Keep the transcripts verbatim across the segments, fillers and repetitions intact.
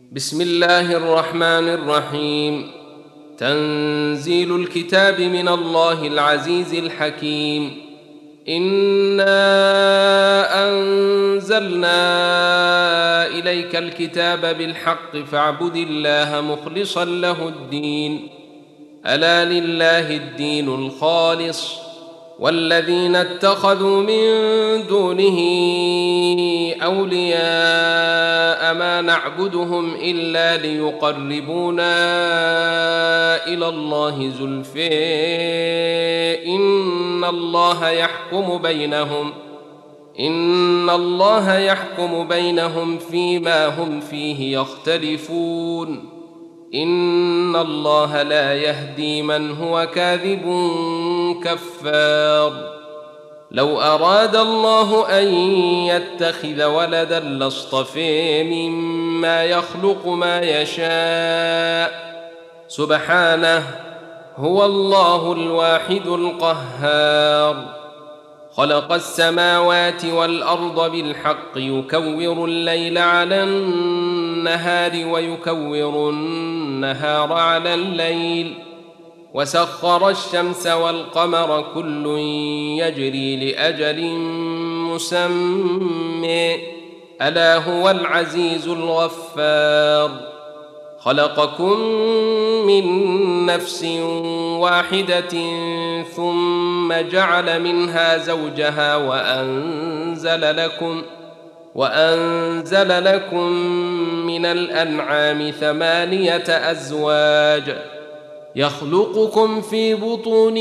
بسم الله الرحمن الرحيم. تنزيل الكتاب من الله العزيز الحكيم. إنا أنزلنا إليك الكتاب بالحق فاعبد الله مخلصا له الدين، ألا لله الدين الخالص، والذين اتخذوا من دونه أولياء ما نعبدهم إلا ليقربونا إلى الله زلفى إن الله يحكم بينهم إن الله يحكم بينهم فيما هم فيه يختلفون، إن الله لا يهدي من هو كاذب كفار. لو أراد الله أن يتخذ ولدا لاصطفى مما يخلق ما يشاء، سبحانه، هو الله الواحد القهار. خلق السماوات والأرض بالحق يكور الليل على النهار ويكور النهار على الليل، وسخر الشمس والقمر كل يجري لأجل مسمى، ألا هو العزيز الغفار. خلقكم من نفس واحدة ثم جعل منها زوجها وأنزل لكم وأنزل لكم من الأنعام ثمانية أزواج، يخلقكم في بطون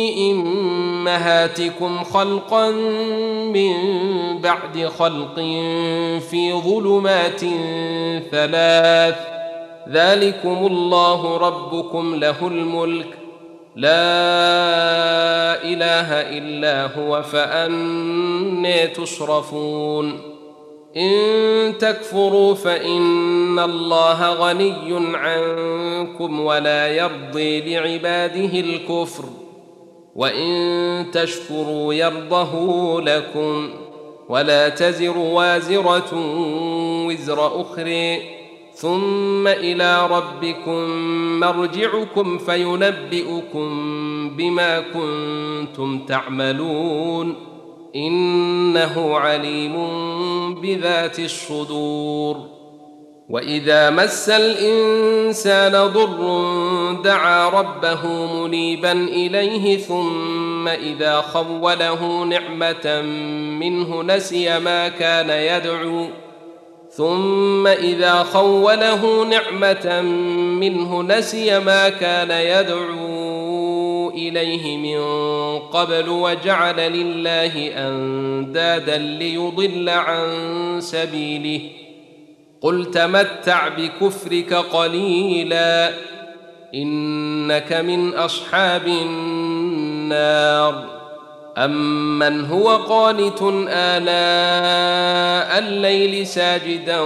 أمهاتكم خلقا من بعد خلق في ظلمات ثلاث، ذلكم الله ربكم له الملك، لا إله إلا هو، فأنى تصرفون. إن تكفروا فإن الله غني عنكم ولا يرضي لعباده الكفر، وإن تشكروا يرضه لكم، ولا تزر وازرة وزر أخرى، ثم إلى ربكم مرجعكم فينبئكم بما كنتم تعملون، إنه عليم بذات الصدور. وإذا مس الإنسان ضر دعا ربه منيبا إليه، ثم إذا خوله نعمة منه نسي ما كان يدعو ثم إذا خوله نعمة منه نسي ما كان يدعو إليه من قبل، وجعل لله أندادا ليضل عن سبيله. قل تمتع بكفرك قليلا إنك من أصحاب النار. أمن هو قانت آناء الليل ساجدا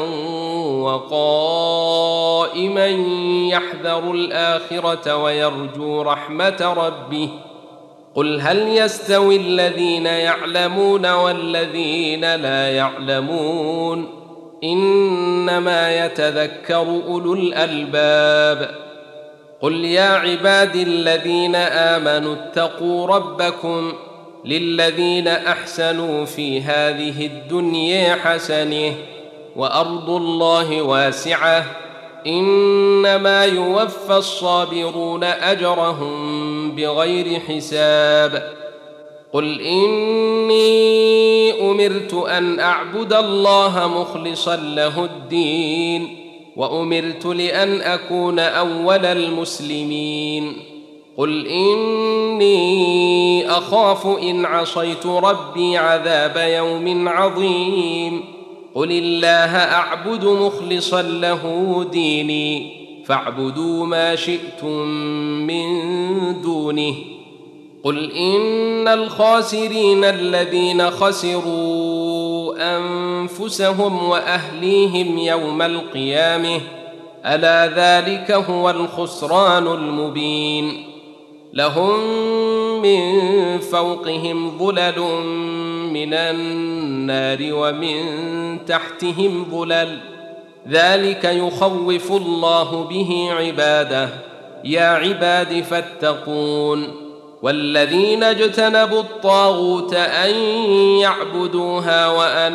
وقائما يحذر الآخرة ويرجو رحمة ربه، قل هل يستوي الذين يعلمون والذين لا يعلمون، إنما يتذكر أولو الألباب. قل يا عبادي الذين آمنوا اتقوا ربكم، للذين أحسنوا في هذه الدنيا حسنة، وأرض الله واسعة، إنما يوفى الصابرون أجرهم بغير حساب. قل إني أمرت أن أعبد الله مخلصا له الدين، وأمرت لأن أكون أول المسلمين. قل إني أخاف إن عصيت ربي عذاب يوم عظيم. قل الله أعبد مخلصا له ديني، فاعبدوا ما شئتم من دونه. قل إن الخاسرين الذين خسروا أنفسهم وأهليهم يوم القيامة، ألا ذلك هو الخسران المبين. لهم من فوقهم ظلل من النار ومن تحتهم ظلل، ذلك يخوف الله به عباده يا عباد فاتقون والذين اجتنبوا الطاغوت أن يعبدوها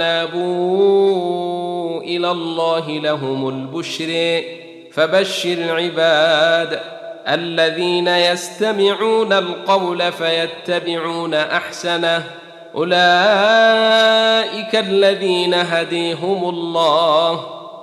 وأنابوا إلى الله لهم البشر فبشر عباد الذين يستمعون القول فيتبعون أحسنه أولئك الذين هديهم الله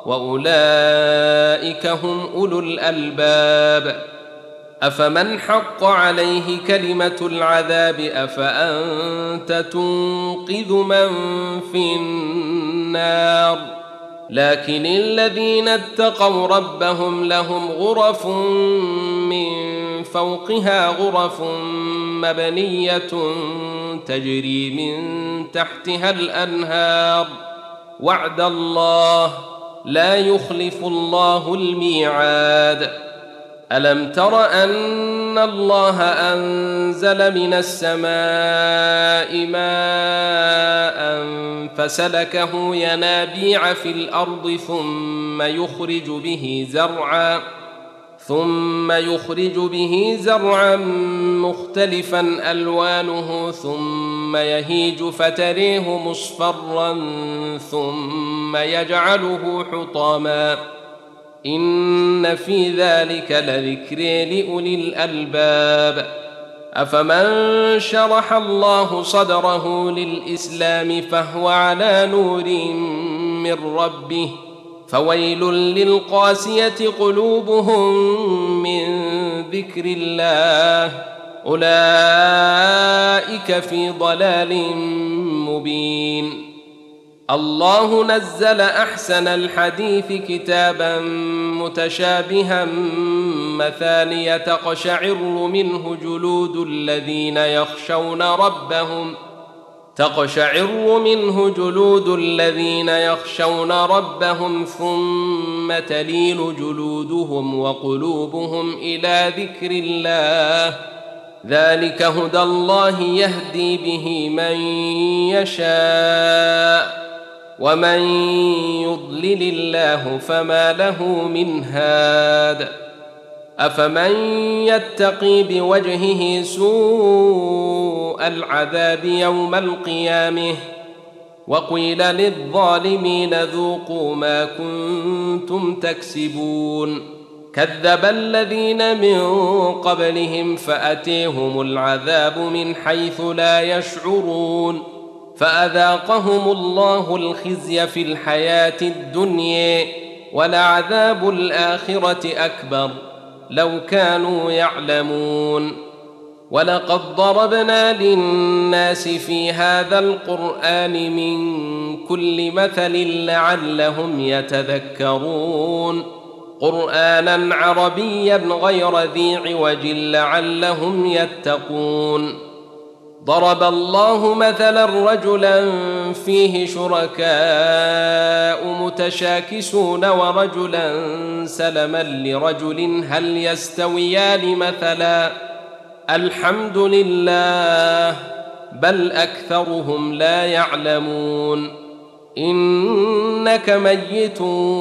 وأولئك هم أولو الألباب أفمن حق عليه كلمة العذاب أفأنت تنقذ من في النار لكن الذين اتقوا ربهم لهم غرف من فوقها غرف مبنية تجري من تحتها الأنهار وعد الله لا يخلف الله الميعاد ألم تر أن الله أنزل من السماء ماء فسلكه ينابيع في الأرض ثم يخرج به زرعا ثم يخرج به زرعا مختلفا ألوانه ثم يهيج فتريه مصفرا ثم يجعله حطاما إن في ذلك لذكر لأولي الألباب أفمن شرح الله صدره للإسلام فهو على نور من ربه فويل للقاسية قلوبهم من ذكر الله أولئك في ضلال مبين الله نزل أحسن الحديث كتابا متشابها مثانية تقشعر منه جلود الذين يخشون ربهم تقشعر منه جلود الذين يخشون ربهم ثم تلين جلودهم وقلوبهم إلى ذكر الله ذلك هدى الله يهدي به من يشاء ومن يضلل الله فما له من هاد أفمن يتقي بوجهه سوء العذاب يوم القيامة وقيل للظالمين ذوقوا ما كنتم تكسبون كذب الذين من قبلهم فأتيهم العذاب من حيث لا يشعرون فأذاقهم الله الخزي في الحياة الدنيا ولعذاب الآخرة أكبر لو كانوا يعلمون ولقد ضربنا للناس في هذا القرآن من كل مثل لعلهم يتذكرون قرآنا عربيا غير ذي عوج لعلهم يتقون ضرب الله مثلا رجلا فيه شركاء متشاكسون ورجلا سلما لرجل هل يستويان مثلا الحمد لله بل أكثرهم لا يعلمون إنك ميت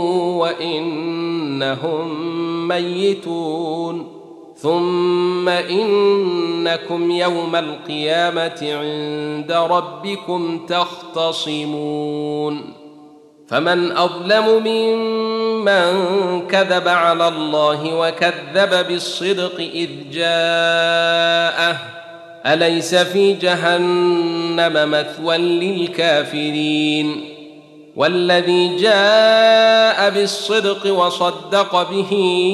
وإنهم ميتون ثم إنكم يوم القيامة عند ربكم تختصمون فمن أظلم ممن كذب على الله وكذب بالصدق إذ جاءه أليس في جهنم مثوى للكافرين والذي جاء بالصدق وصدق به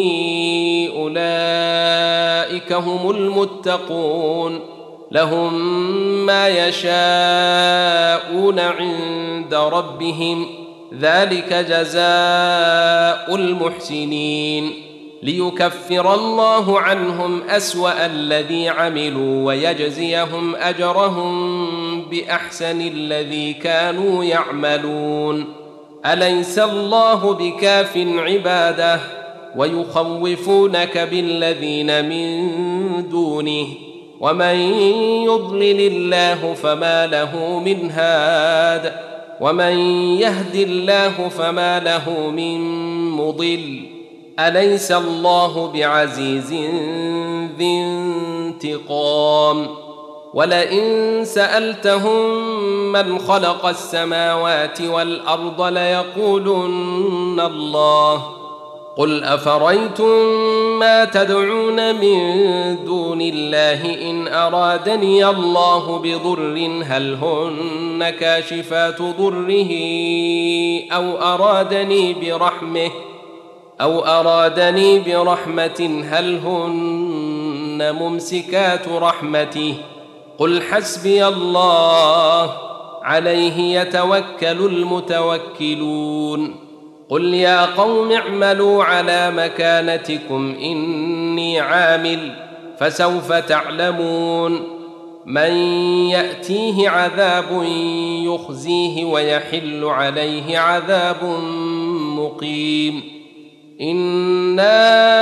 أولئك هم المتقون لهم ما يشاءون عند ربهم ذلك جزاء المحسنين ليكفر الله عنهم أسوأ الذي عملوا ويجزيهم أجرهم بأحسن الذي كانوا يعملون أليس الله بكاف عباده ويخوفونك بالذين من دونه ومن يضلل الله فما له من هاد ومن يهد الله فما له من مضل أليس الله بعزيز ذي انتقام ولئن سألتهم من خلق السماوات والأرض ليقولن الله قل أفريتم ما تدعون من دون الله إن أرادني الله بضر هل هن كاشفات ضره أو أرادني برحمه أو أرادني برحمة هل هن ممسكات رحمته قل حسبي الله عليه يتوكل المتوكلون قل يا قوم اعملوا على مكانتكم إني عامل فسوف تعلمون من يأتيه عذاب يخزيه ويحل عليه عذاب مقيم إنا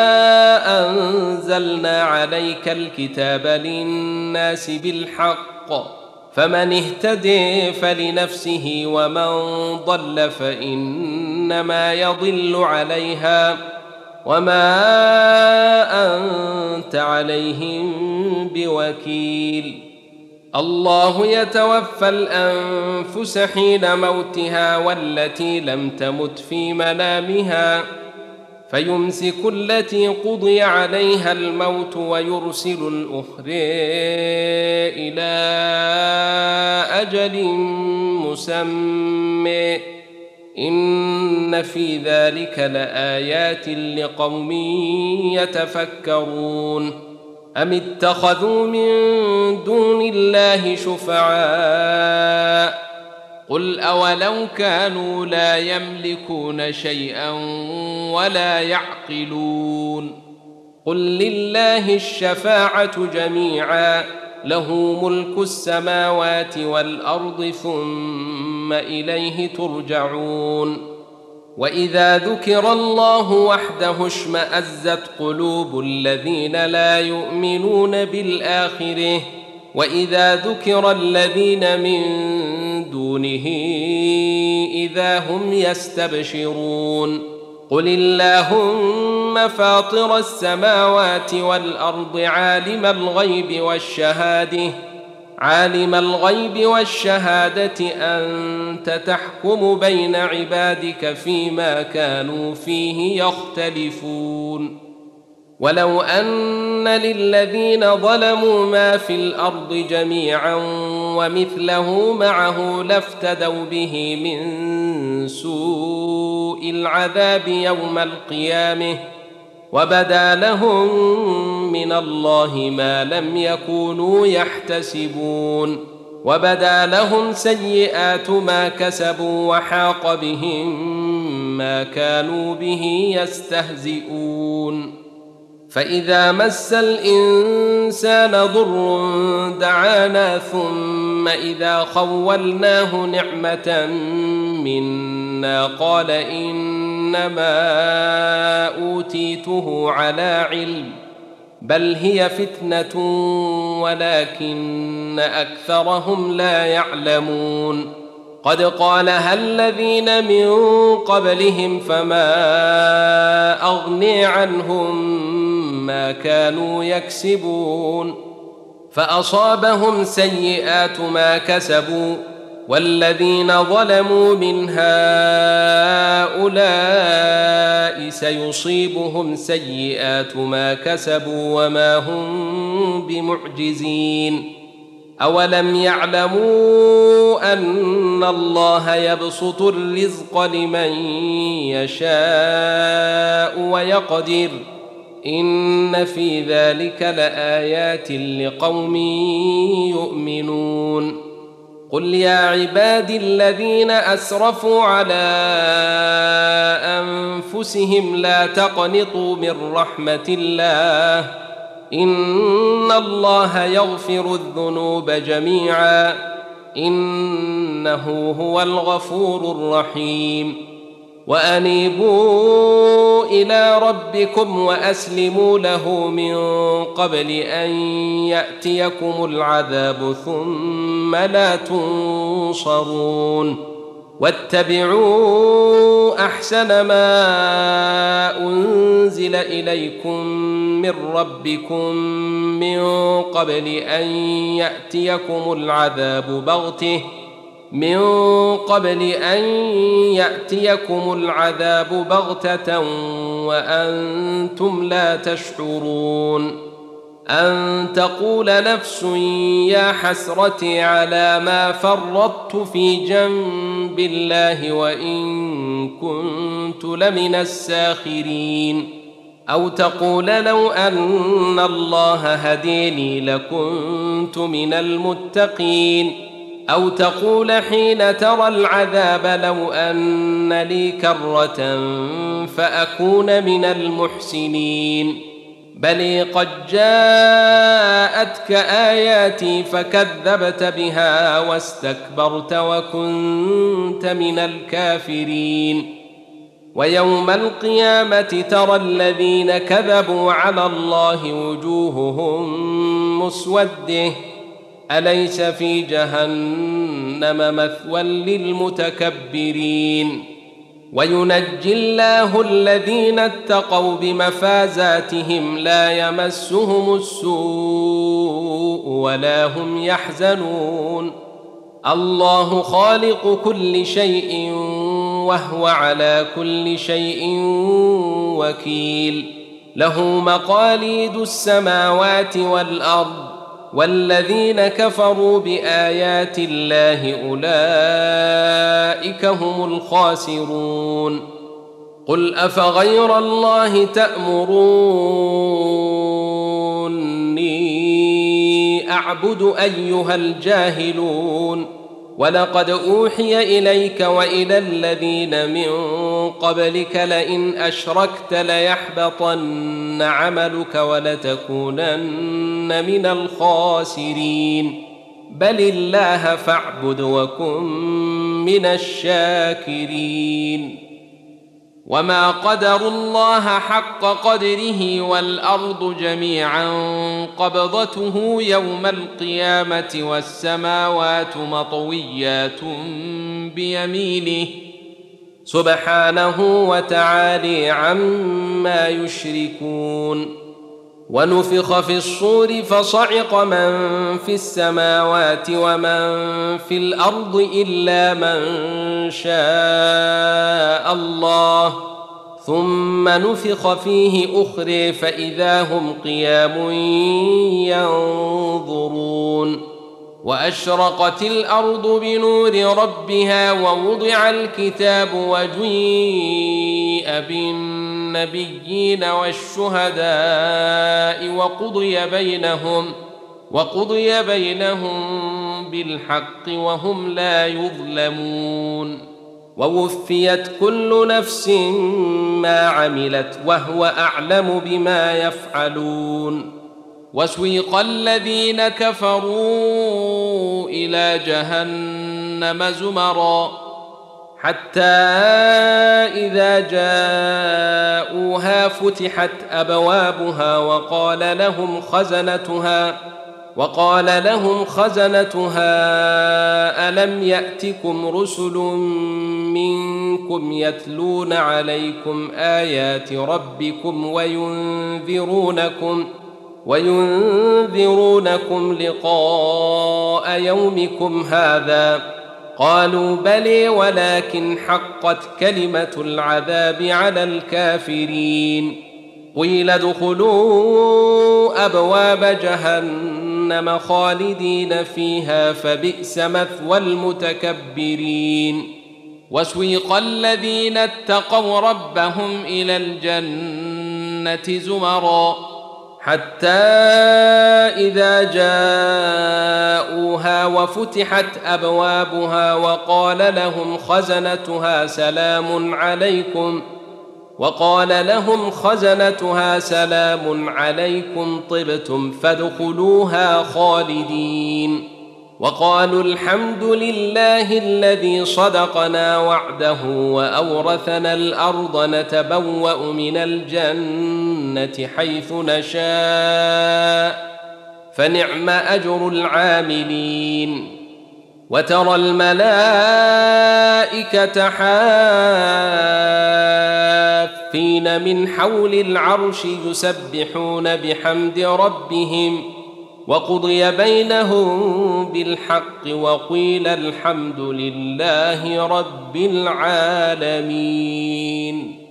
أنزلنا عليك الكتاب للناس بالحق فمن اهتدي فلنفسه ومن ضل فإنما يضل عليها وما أنت عليهم بوكيل الله يتوفى الأنفس حين موتها والتي لم تمت في منامها فيمسك التي قضي عليها الموت ويرسل الأخرى إلى أجل مسمى إن في ذلك لآيات لقوم يتفكرون أم اتخذوا من دون الله شفعاء قل أولو كانوا لا يملكون شيئا ولا يعقلون قل لله الشفاعة جميعا له ملك السماوات والأرض ثم إليه ترجعون وإذا ذكر الله وحده اشمأزت قلوب الذين لا يؤمنون بالآخرة وإذا ذكر الذين من دونه إذا هم يستبشرون قل اللهم فاطر السماوات والأرض عالم الغيب والشهادة عالم الغيب والشهادة أنت تحكم بين عبادك فيما كانوا فيه يختلفون ولو أن للذين ظلموا ما في الأرض جميعا ومثله معه لافتدوا به من سوء العذاب يوم القيامة وبدا لهم من الله ما لم يكونوا يحتسبون وبدا لهم سيئات ما كسبوا وحاق بهم ما كانوا به يستهزئون فإذا مس الإنسان ضر دعانا ثم إذا خولناه نعمة منا قال إنما أوتيته على علم بل هي فتنة ولكن أكثرهم لا يعلمون قد قالها الذين من قبلهم فما أغني عنهم ما كانوا يكسبون فأصابهم سيئات ما كسبوا والذين ظلموا من هؤلاء سيصيبهم سيئات ما كسبوا وما هم بمعجزين أولم يعلموا أن الله يبسط الرزق لمن يشاء ويقدر إن في ذلك لآيات لقوم يؤمنون قل يا عبادي الذين أسرفوا على أنفسهم لا تقنطوا من رحمة الله إن الله يغفر الذنوب جميعا إنه هو الغفور الرحيم وأنيبوا إلى ربكم وأسلموا له من قبل أن يأتيكم العذاب ثم لا تنصرون واتبعوا أحسن ما أنزل إليكم من ربكم من قبل أن يأتيكم العذاب بغتة من قبل أن يأتيكم العذاب بغتة وأنتم لا تشعرون أن تقول نفس يا حسرتي على ما فرطت في جنب الله وإن كنت لمن الساخرين أو تقول لو أن الله هديني لكنت من المتقين أو تقول حين ترى العذاب لو أن لي كرة فأكون من المحسنين بل قد جاءتك آياتي فكذبت بها واستكبرت وكنت من الكافرين ويوم القيامة ترى الذين كذبوا على الله وجوههم مسودة أليس في جهنم مثوى للمتكبرين وينجي الله الذين اتقوا بمفازاتهم لا يمسهم السوء ولا هم يحزنون الله خالق كل شيء وهو على كل شيء وكيل له مقاليد السماوات والأرض والذين كفروا بآيات الله أولئك هم الخاسرون قل أفغير الله تأمروني أعبد أيها الجاهلون ولقد أوحي إليك وإلى الذين من قبلك لئن أشركت ليحبطن عملك ولتكونن من الخاسرين بل الله فاعبد وكن من الشاكرين وما قدروا الله حق قدره والأرض جميعا قبضته يوم القيامة والسماوات مطويات بيمينه سبحانه وتعالى عما يشركون ونفخ في الصور فصعق من في السماوات ومن في الأرض إلا من شاء الله ثم نفخ فيه أخرى فإذا هم قيام ينظرون وأشرقت الأرض بنور ربها ووضع الكتاب وجيء بالنبيين والشهداء وقضي بينهم وقضي بينهم بالحق وهم لا يظلمون ووفيت كل نفس ما عملت وهو أعلم بما يفعلون وسويق الذين كفروا إلى جهنم زمرا حتى إذا جاءوها فتحت أبوابها وقال لهم خزنتها وقال لهم خزنتها ألم يأتكم رسل منكم يتلون عليكم آيات ربكم وينذرونكم وينذرونكم لقاء يومكم هذا قالوا بلى ولكن حقت كلمة العذاب على الكافرين قيل ادخلوا أبواب جهنم خالدين فيها فبئس مثوى المتكبرين وسويق الذين اتقوا ربهم إلى الجنة زمرا حتى إذا جاءوها وفتحت أبوابها وقال لهم خزنتها سلام عليكم وقال لهم خزنتها سلام عليكم طبتم فادخلوها خالدين وقالوا الحمد لله الذي صدقنا وعده وأورثنا الأرض نتبوأ من الجنة حيث نشاء فنعم أجر العاملين وترى الملائكة حافين من حول العرش يسبحون بحمد ربهم وقضي بينهم بالحق وقيل الحمد لله رب العالمين.